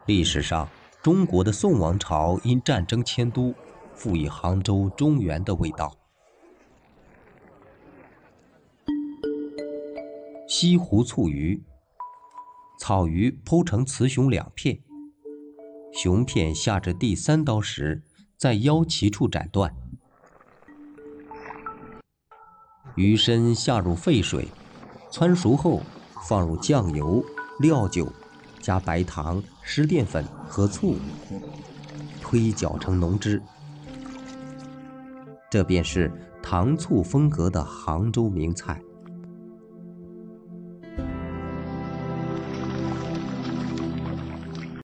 历史上，中国的宋王朝因战争迁都，赋予杭州中原的味道。西湖醋鱼，草鱼剖成雌雄两片，雄片下至第3刀时，在腰脐处斩断，鱼身下入沸水，汆熟后放入酱油、料酒，加白糖、湿淀粉和醋，推搅成浓汁。这便是糖醋风格的杭州名菜。